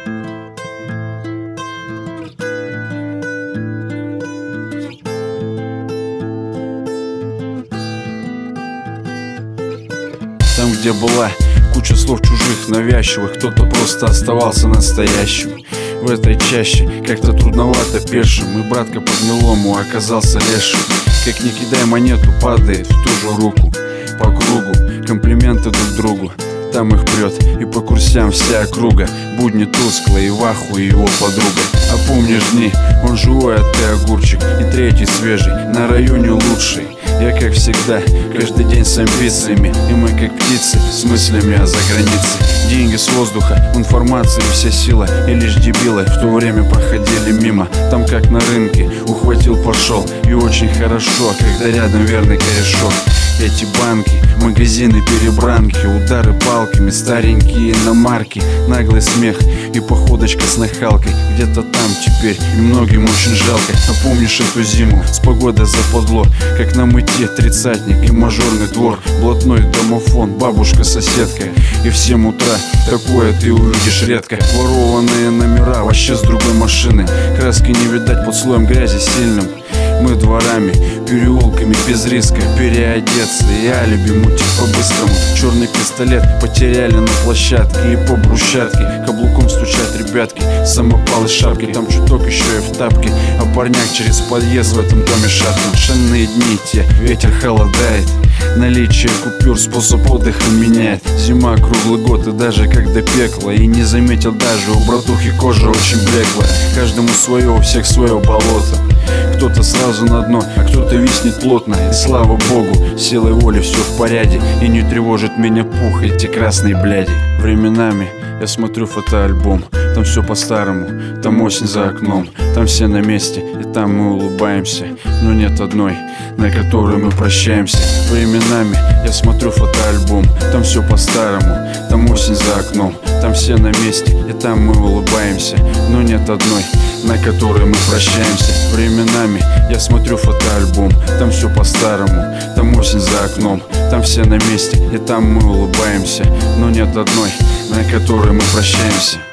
Там, где была куча слов чужих, навязчивых, кто-то просто оставался настоящим. В этой чаще как-то трудновато пешим, и братка по гнилому оказался лешим. Как ни кидай монету, падает в ту же руку. По кругу комплименты друг другу, там их прет, и по курсям вся округа. Будни тусклые, и в ахуе его подруга. А помнишь дни, он живой, а ты огурчик. И третий свежий, на районе лучший. Я, как всегда, каждый день с амбициями, и мы, как птицы, с мыслями о загранице. Деньги с воздуха, в информации вся сила, и лишь дебилы в то время проходили мимо. Там, как на рынке, ухватил, пошел, и очень хорошо, когда рядом верный корешок. Эти банки, магазины, перебранки, удары палками, старенькие иномарки, наглый смех и походочка с нахалкой. Где-то там теперь, и многим очень жалко. А помнишь эту зиму, с погодой западло, как на мытье тридцатник и мажорный двор, блатной домофон, бабушка-соседка. И в 7 утра такое ты увидишь редко. Ворованные номера вообще с другой машины, краски не видать под слоем грязи сильным. Мы дворами, переулками без риска переодеться и алиби мутить по-быстрому. Черный пистолет потеряли на площадке, и по брусчатке каблуком стучат ребятки. Самопал и шапки, там чуток еще и в тапке. А парняк через подъезд в этом доме шапкин. Шальные дни те, ветер холодает, наличие купюр способ отдыха меняет. Зима круглый год и даже когда пекло, и не заметил даже, у братухи кожа очень блеклая. Каждому свое, у всех свое болото. Кто-то сразу на дно, а кто-то виснет плотно. И слава богу, силой воли все в порядке, и не тревожит меня пух эти красные бляди. Временами я смотрю фотоальбом, там все по-старому, там осень за окном, там все на месте, и там мы улыбаемся, но нет одной, на которой мы прощаемся. Временами я смотрю фотоальбом, там все по-старому, там осень за окном, там все на месте, и там мы улыбаемся, но нет одной, на которой мы прощаемся. Временами я смотрю фотоальбом, там все по-старому, там осень за окном, там все на месте, и там мы улыбаемся, но нет одной, на которой мы прощаемся.